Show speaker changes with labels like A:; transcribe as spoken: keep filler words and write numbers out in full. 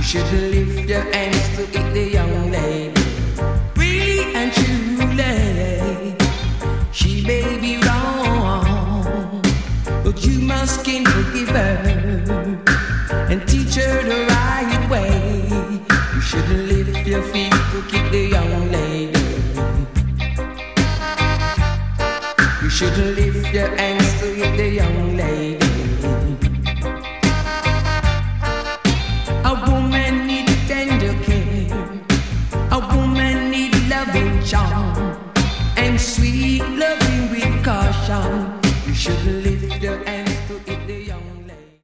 A: shouldn't lift your hands to hit the young lady. Really and truly, she may be wrong, but you must can forgive her and teach her the right way. You shouldn't lift your feet to kick the young lady. You shouldn't lift your hands to hit the young lady.